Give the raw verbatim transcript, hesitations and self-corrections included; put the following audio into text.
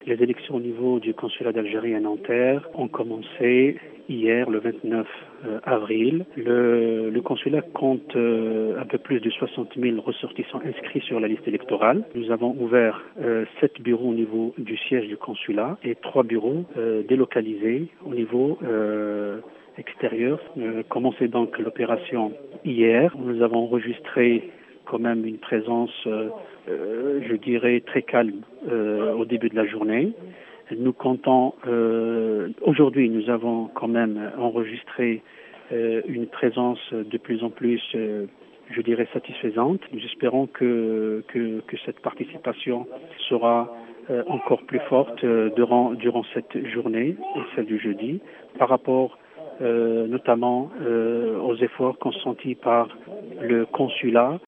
Les élections au niveau du consulat d'Algérie à Nanterre ont commencé hier, le vingt-neuf avril. Le, le consulat compte euh, un peu plus de soixante mille ressortissants inscrits sur la liste électorale. Nous avons ouvert euh, sept bureaux au niveau du siège du consulat et trois bureaux euh, délocalisés au niveau euh, extérieur. Euh, commencé donc l'opération hier. Nous avons enregistré quand même une présence, euh, euh, je dirais, très calme euh, au début de la journée. Nous comptons, euh, aujourd'hui, nous avons quand même enregistré euh, une présence de plus en plus, euh, je dirais, satisfaisante. Nous espérons que, que, que cette participation sera euh, encore plus forte euh, durant, durant cette journée et celle du jeudi, par rapport Euh, notamment euh, aux efforts consentis par le consulat